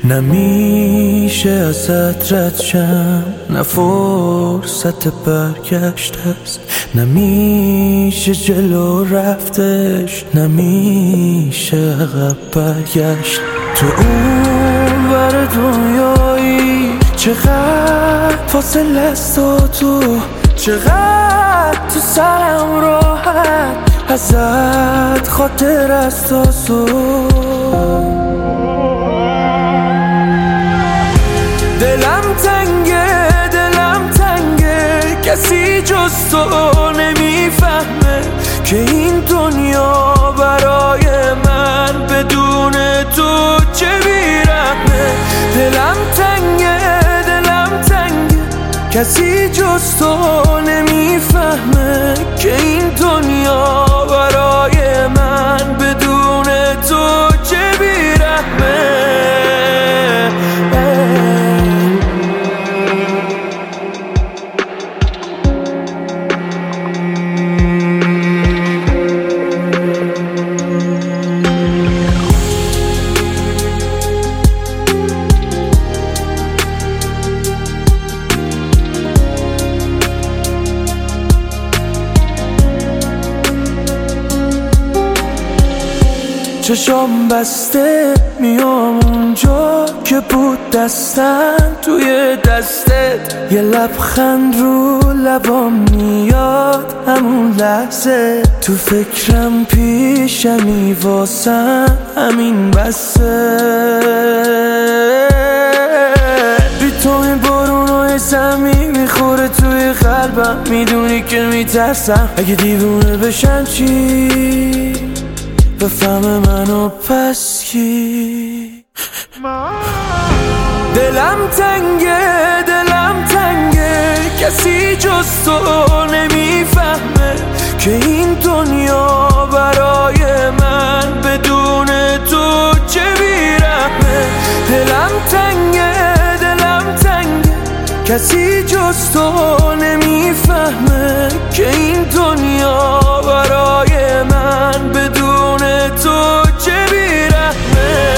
نمیشه ازت رد شم، نه فرصت برگشت است، نمیشه جلو رفتش، نمیشه عقب برگشت. تو اون ور دنیایی چقدر فاصله است تو، چقدر تو سرم راحت ازت خاطر است آسو. دلم تنگه کسی جز تو نمیفهمه که این دنیا برای من بدون تو چه بیرحمه. دلم تنگه کسی جز تو نمیفهمه که این دنیا برای من بدون تو چه بیرحمه. چشام بسته میام اونجا که بود دستم توی دستت، یه لبخند رو لبام میاد همون لحظه، تو فکرم پیشمی واسم همین بسه. بی تو این بارونای زمین میخوره توی قلبم، میدونی که میترسم اگه دیوونه بشم چی بفهم منو پس کی. دلم تنگه کسی جز تو نمیفهمه که این دنیا برای من بدون تو چه بیرحمه. دلم تنگه کسی جز تو نمیفهمه که این دنیا برای من بدون تو چه بیرحمه.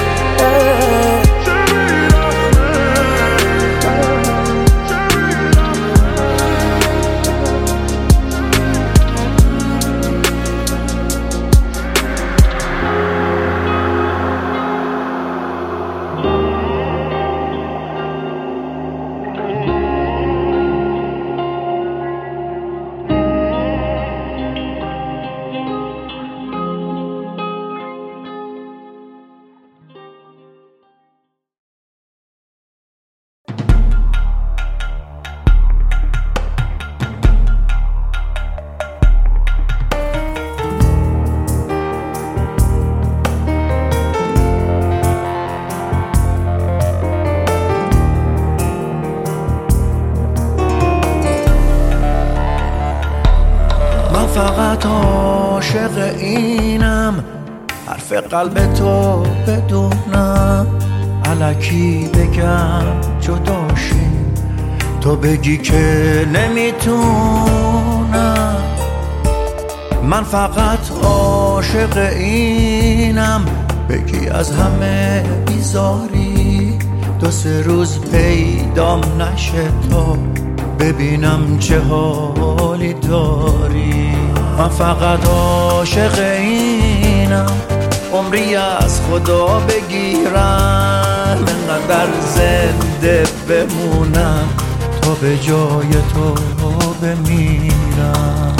فقط عاشق اینم، حرف قلب تو بدونم، الکی بگم جداشیم تو بگی که نمیتونم. من فقط عاشق اینم، بگی از همه بیزاری، دو سه روز پیدام نشه تا ببینم چه حالی داری. من فقط عاشق اینم، عمری از خدا بگیرم، انقدر زنده بمونم تا به جای تو بمیرم.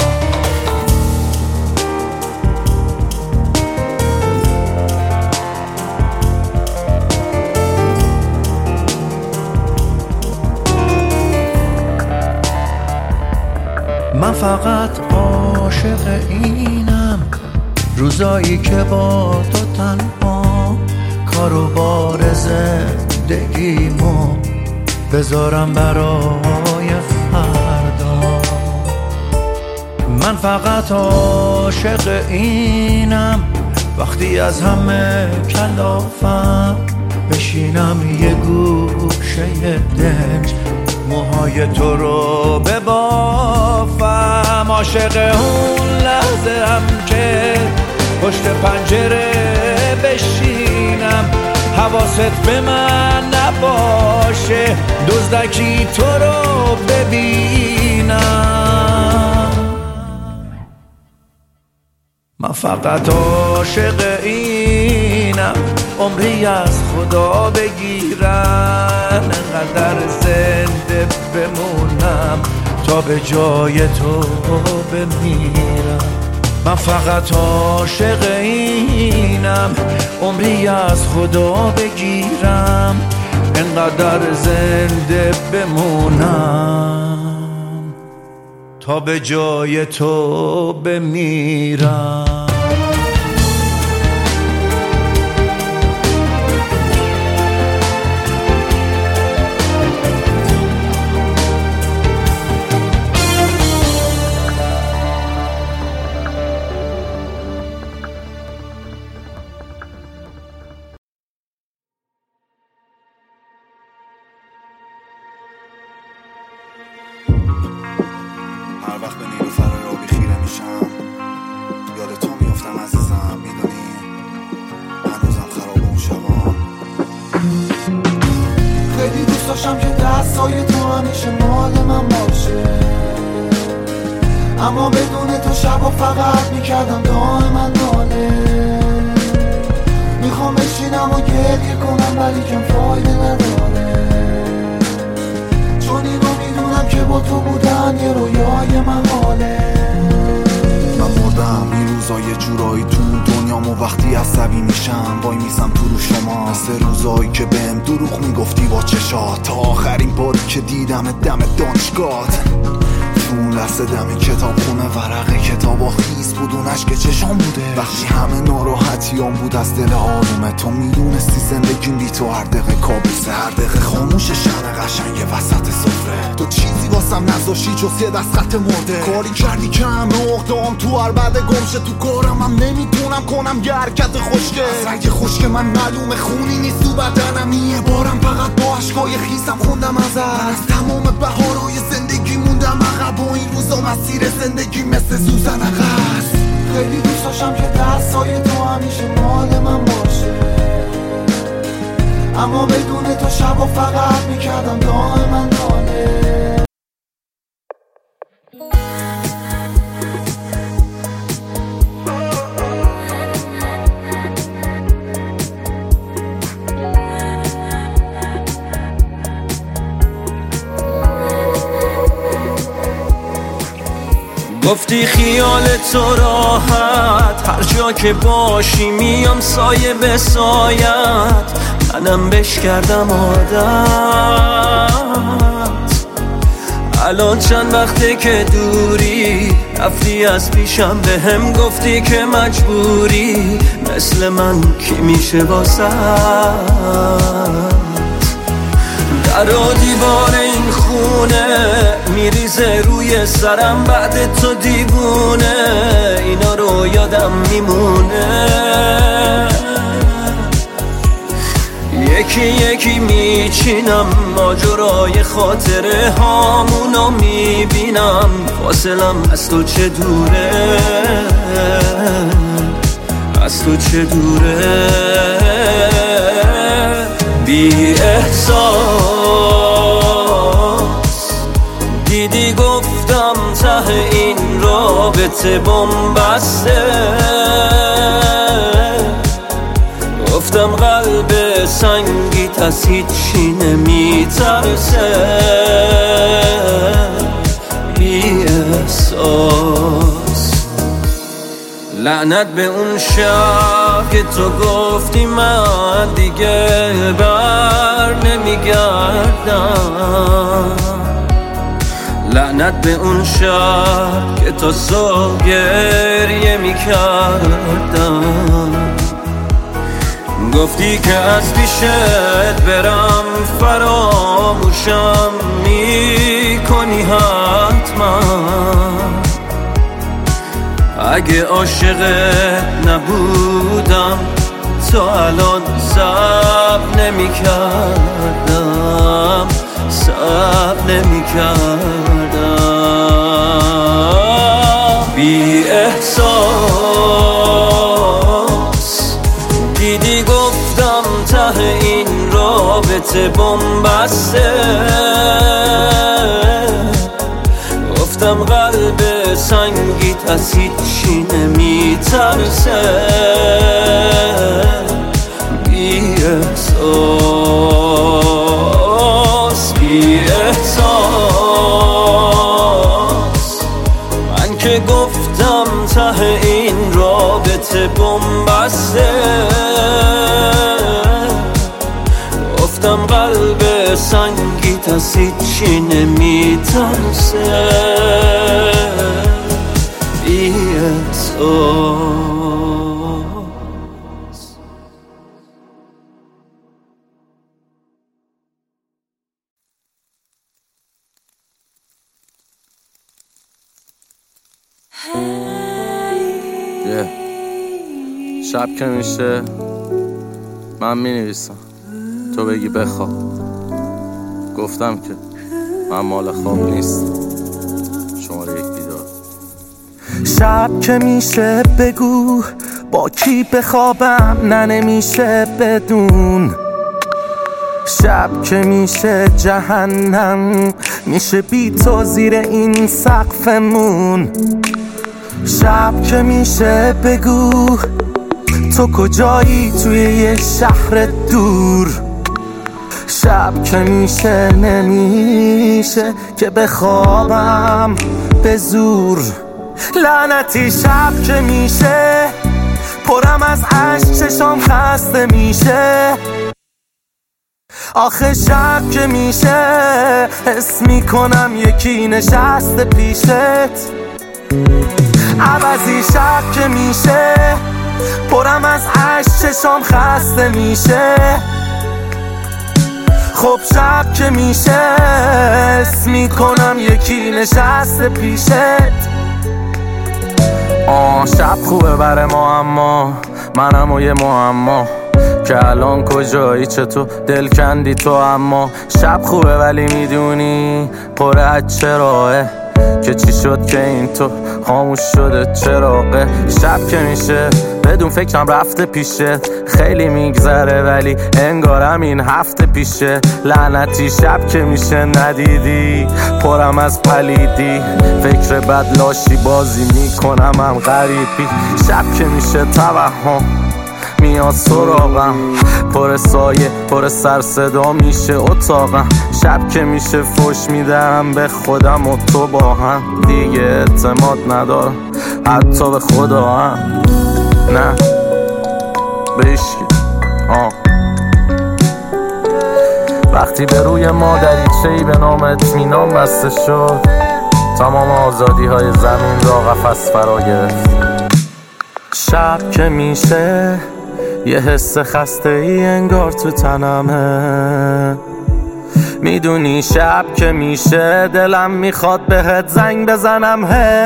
من فقط عاشق اینم، روزایی که با تو تنها کار و بار زندگیمو بذارم برای فردا. من فقط عاشق اینم، وقتی از همه کلافم بشینم یه گوشه دنج، موهای تو رو ببافم. عاشق اون لحظه هم که پشت پنجره بشینم، حواست به من نباشه دزدکی تو رو ببینم. من فقط عاشق اینم عمری از خدا بگیرن، انقدر زنده بمونم تا به جای تو بمیرم. من فقط عاشق اینم عمری از خدا بگیرم، انقدر زنده بمونم تا به جای تو بمیرم. هر وقت به نیلوفرای آبی خیره میشم یاد تو میافتم عزیزم، میدونی هنوزم خراب اون شبام. خیلی دوست داشتم که دستای تو همیشه مال من باشه، اما بدون تو شبا فقط میکردم دائما ناله. میخوام بشینم و گریه کنم ولی کم فایده نداره، چون اینو میدونم که با تو بودن یه رویای محاله. من مردم این روزای جورایی تو دنیام و وقتی عصبی میشم وای میسم تو رو شما، مثل روزایی که بهم دروغ میگفتی با چشات، تا آخرین باری که دیدم دم دانشگاهت. اون لحظه دم کتاب خونه ورقه کتاب خیس بود، اون عشق چشام بوده وقتی همه ناراحتیام بود از دل آرومه. تو میدونستی زندگیم بی تو هر دقیقه کابوسه، هر دقیقه خاموش شن قشنگ وسط سفره. تو چیزی واسم نذاشتی جز یه دست خط مرده، کاری کردی که همه اقدام تو هر بعد گمشه. تو کارم هم نمیتونم کنم یه حرکت خوشگه، از رنگ خشک من معلومه خونی نیست تو بدنم. یه بارم فقط با عشقای خیسم خوندم از تمام بهارهای زندگی موندم عقب و این روزا مسیر زندگی مثل سوزن عقص. خیلی دوست داشتم که دستای تو همیشه مال من باشه، اما بدون تو شبا فقط میکردم دائما ناله. گفتی خیال تو راحت هر جا که باشی میام سایه به سایت، منم بش کردم عادت. الان چند وقته که دوری رفتی از پیشم، به هم گفتی که مجبوری، مثل من کی میشه واسه در و دیوار این خونه میریزه روی سرم بعد تو دیوونه، اینا رو یادم میمونه. یکی یکی میچینم ماجرای خاطره هامونو میبینم، فاصلم از تو چه دوره، از تو چه دوره. بی احساس دیدی گفتم ته این رابطه بن‌بسته، گفتم قلب سنگیت از هیچی نمیترسه. بی احساس لعنت به اون شب که تو گفتی من دیگه بر نمیگردم، لعنت به اون شب که تا صبح گریه میکردم. گفتی که از پیشت برم فراموشم میکنی حتما، اگه عاشقت نبودم تا الان صبر نمی‌کردم، صبر نمی‌کردم. بی احساس دیدی وقتی گفتم ته این رابطه بن‌بسته، گفتم قلب سنگیت از هیچی نمیترسه، بی احساس بی احساس. من که گفتم ته این رابطه بن‌بسته، گفتم قلب سنگیت از هیچی نمیترسه، بی احساس. شب که میشه من مینویسم، تو بگی بخواب. گفتم که من مال خواب نیست. شماره 1 بیدار. شب که میشه بگو با کی بخوابم، نه نمیشه بدون. شب که میشه جهنم، میشه بی تو زیر این سقفمون. شب که میشه بگو تو کجایی توی یه شهر دور. شب که میشه نمیشه که بخوابم به زور. لعنتی شب که میشه پرم از عشق، چشام خسته میشه. آخه شب که میشه حس میکنم یکی نشسته پیشت. عوضی شب که میشه پرم از عشق، چشام خسته میشه. خب شب که میشه حس میکنم یکی نشسته پیشت. شب خوبه بر ما، اما منم و یه معما که الان کجایی، چطور دل کندی تو. اما شب خوبه ولی میدونی پر از چراهه، که چی شد که این تو خاموش شده چراغه. شب که میشه بدون فکرم رفته پیشه، خیلی میگذره ولی انگارم این هفته پیشه. لعنتی شب که میشه ندیدی پرم از پلیدی، فکر بد لاشی بازی میکنم هم غریبی. شب که میشه توهم میاد سراغم، پر سایه پر سر صدا میشه اتاقم. شب که میشه فوش میدم به خودم و تو با هم، دیگه اعتماد ندارم حتی به خدا هم. نه بشکی وقتی به روی ما دریچه‌ای به نام اطمینان بسته شد، تمام آزادی های زمین را قفس فرا گرفت. شب که میشه یه حس خسته ای انگار تو تنمه. میدونی شب که میشه دلم میخواد بهت زنگ بزنم.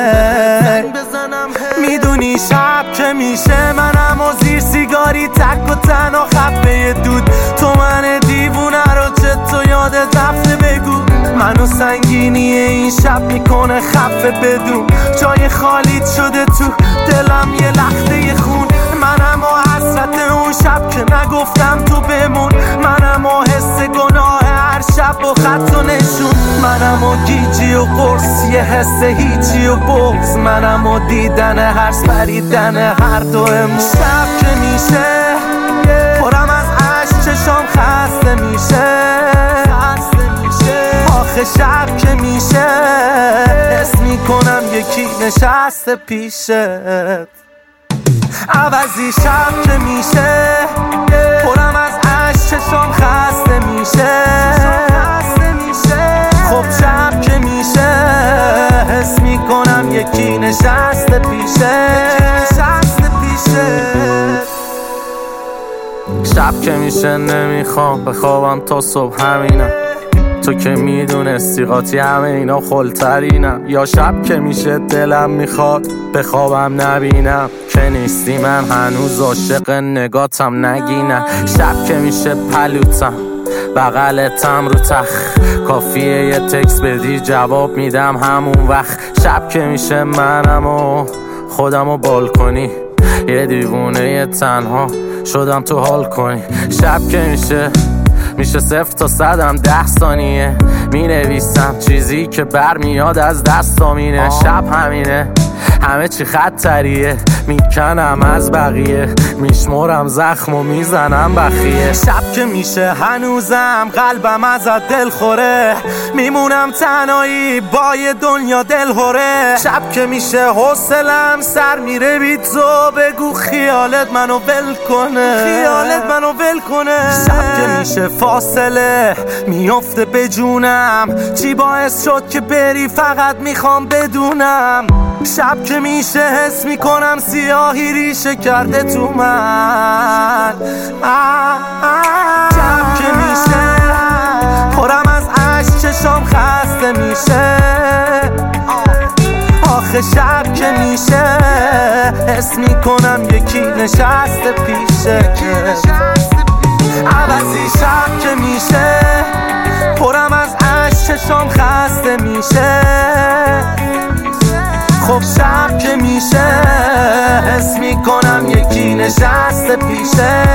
میدونی شب که میشه منم و زیر سیگاری تک و تنها خفه دود. تو من دیوونه رو چطور یادت رفته بگو. منو سنگینی این شب میکنه خفه بدون. جای خالیت شده تو دلم یه لخته خون. منم و حسرت اون شب که نگفتم تو بمون. منم و حس گناه هر شب و خط و نشون. منم و گیجی و قرص یه حس هیچی و بغض. منم و دیدن هر پریدن هر دومون. شب که میشه پرم از عشق، چشام خسته میشه. آخه شب که میشه حس میکنم یکی نشسته پیشت. عوضی شب که میشه پرم از عشق، چشام خسته میشه. خب شب که میشه حس میکنم یکی نشسته پیشه. شب که میشه نمیخوام بخوابم تا صبح همینم. تو که میدونستی قاطی همه اینا خلترینم. یا شب که میشه دلم میخواد بخوابم نبینم که نیستی، من هنوز عاشق نگاتم نگینم. شب که میشه پلوتم بغلتم رو تخ، کافیه یه تکس بدی جواب میدم همون وقت. شب که میشه منم و خودم و بالکنی، یه دیوونه یه تنها شدم تو حال کنی. شب که میشه 0 تا 100 10 ثانیه می نویسم چیزی که برمیاد از دستامینه. شب همینه همه چی خطریه، میکنم از بقیه، میشمرم زخم و میزنم بخیه. شب که میشه هنوزم قلبم ازت دل خوره، میمونم تنهایی با یه دنیا دل هوره. شب که میشه حوصلم سر میره بی تو، بگو خیالت منو ول کنه، خیالت منو ول کنه. شب که میشه فاصله میفته به جونم، چی باعث شد که بری فقط میخوام بدونم. شب که میشه حس میکنم سیاهی ریشه کرده تو من. شب که میشه پرم از عشق چشام خسته میشه. آخه شب که میشه حس میکنم یکی نشسته پیشه. عوضی شب که میشه پرم از عشق چشام خسته میشه. خب شب که میشه حس میکنم یکی نشسته پیشه.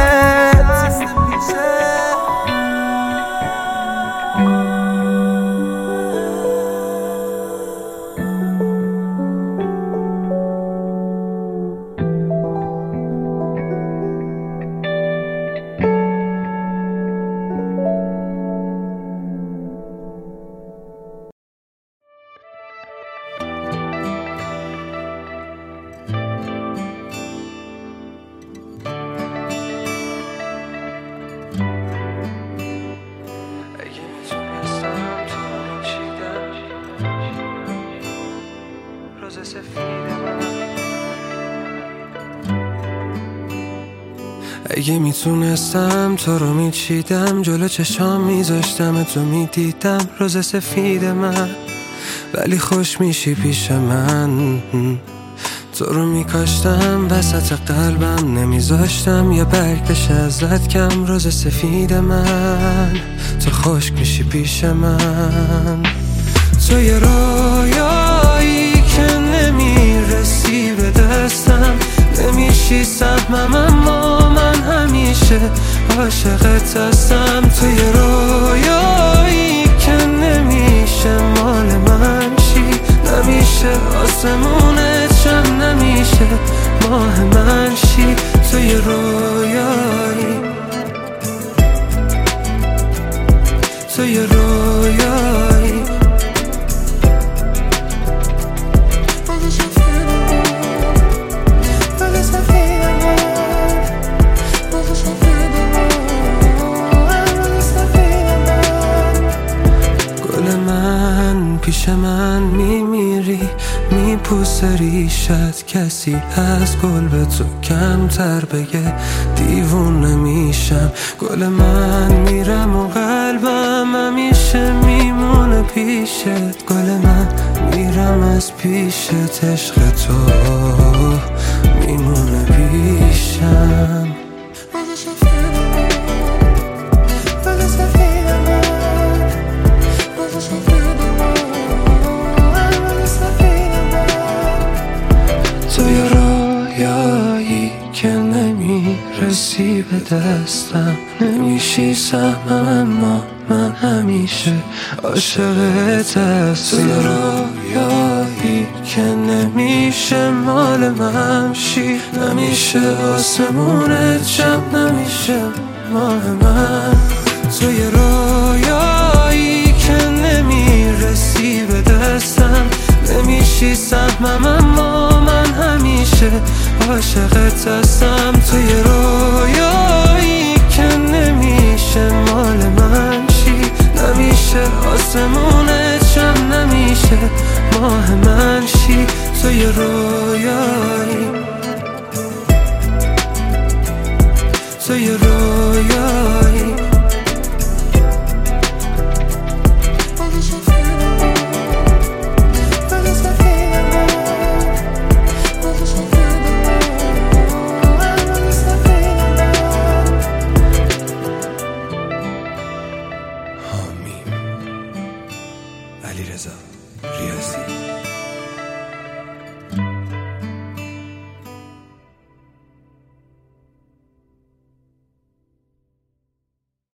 اگه میتونستم تو رو میچیدم، جلو چشام میذاشتم تو میدیدم روز سفید من. ولی خوش میشی پیش من، تو رو میکاشتم وسط قلبم، نمیذاشتم یه برگ بشه ازت کم. روز سفید من تو خشک میشی پیش من. تو یه رویایی که نمیرسی به دستم، نمیشی سهمم اما من همیشه عاشقت هستم. تو یه رویایی که نمیشه مال من شی، نمیشه آسمونت شم، نمیشه ماه من شی. تو یه رویایی، تو یه رویایی. پیش من میمیری، میپوسه ریشت، کسی از گل به تو کمتر بگه دیوونه میشم. گل من میرم و قلبم همیشه میمونه پیشت. گل من میرم از پیشت، عشق تو میمونه پیشم. که نمیرسی به دستم، نمیشی سهمم اما من همیشه عاشقت هستم. تو رویایی که نمیشه مال من شی، نمیشه آسمونت شم، نمیشه ماه من. تو یه رویایی که نمیرسی به دستم، نمیشی سهمم اما من همیشه عاشقت هستم. تو یه رویایی که نمیشه مال من شی، نمیشه آسمونت شم، نمیشه ماه من شی. تو یه رویایی، تو یه رویایی. علیرضا ریاضی.